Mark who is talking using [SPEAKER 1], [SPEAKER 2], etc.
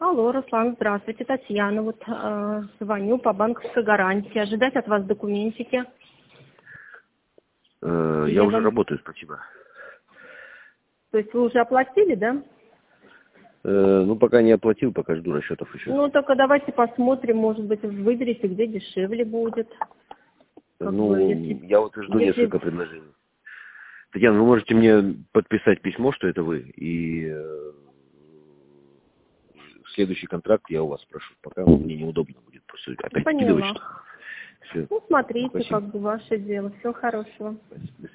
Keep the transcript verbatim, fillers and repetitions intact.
[SPEAKER 1] Алло, Руслан, здравствуйте, Татьяна. Вот э, звоню по банковской гарантии. Ожидать от вас документики.
[SPEAKER 2] Э,
[SPEAKER 1] Я
[SPEAKER 2] я уже
[SPEAKER 1] вам...
[SPEAKER 2] работаю, спасибо.
[SPEAKER 1] То есть вы уже оплатили, да?
[SPEAKER 2] Э, ну, пока не оплатил, пока жду расчетов еще.
[SPEAKER 1] Ну, только давайте посмотрим, может быть, выберите, где дешевле будет. Как
[SPEAKER 2] Ну,
[SPEAKER 1] бы, если...
[SPEAKER 2] я вот и жду
[SPEAKER 1] если...
[SPEAKER 2] несколько предложений. Татьяна, вы можете мне подписать письмо, что это вы, и э, следующий контракт я у вас спрошу. Пока мне неудобно будет просто опять скидывать
[SPEAKER 1] Поняла.
[SPEAKER 2] что-то. Все.
[SPEAKER 1] Ну, смотрите,
[SPEAKER 2] Спасибо.
[SPEAKER 1] как бы ваше дело. Всего хорошего.
[SPEAKER 2] Спасибо.